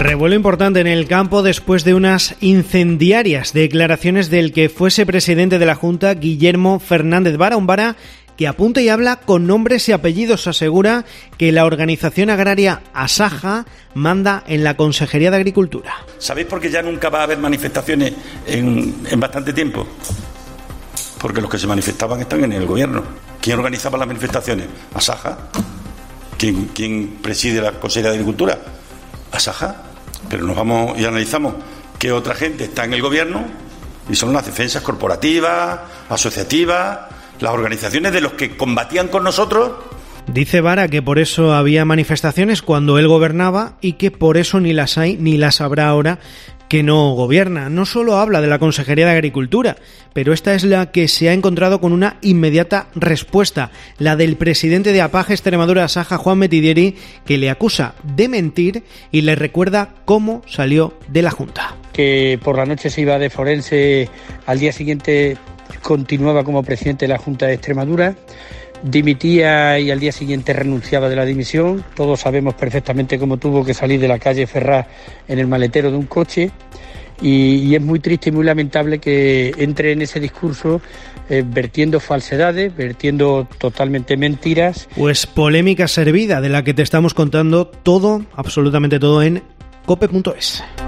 Revuelo importante en el campo después de unas incendiarias declaraciones del que fuese presidente de la Junta, Guillermo Fernández Vara, un Vara que apunta y habla con nombres y apellidos. Asegura que la organización agraria Asaja manda en la Consejería de Agricultura. ¿Sabéis por qué ya nunca va a haber manifestaciones en bastante tiempo? Porque los que se manifestaban están en el gobierno. ¿Quién organizaba las manifestaciones? Asaja. ¿Quién preside la Consejería de Agricultura? Asaja. Pero nos vamos y analizamos que otra gente está en el gobierno y son las defensas corporativas, asociativas, las organizaciones de los que combatían con nosotros. Dice Vara que por eso había manifestaciones cuando él gobernaba y que por eso ni las hay ni las habrá ahora que no gobierna. No solo habla de la Consejería de Agricultura, pero esta es la que se ha encontrado con una inmediata respuesta, la del presidente de APAGE Extremadura Asaja, Juan Metidieri, que le acusa de mentir y le recuerda cómo salió de la Junta. Que por la noche se iba de forense, al día siguiente continuaba como presidente de la Junta de Extremadura, dimitía y al día siguiente renunciaba de la dimisión. Todos sabemos perfectamente cómo tuvo que salir de la calle Ferraz en el maletero de un coche y es muy triste y muy lamentable que entre en ese discurso vertiendo falsedades, vertiendo totalmente mentiras. Pues polémica servida de la que te estamos contando todo, absolutamente todo en cope.es.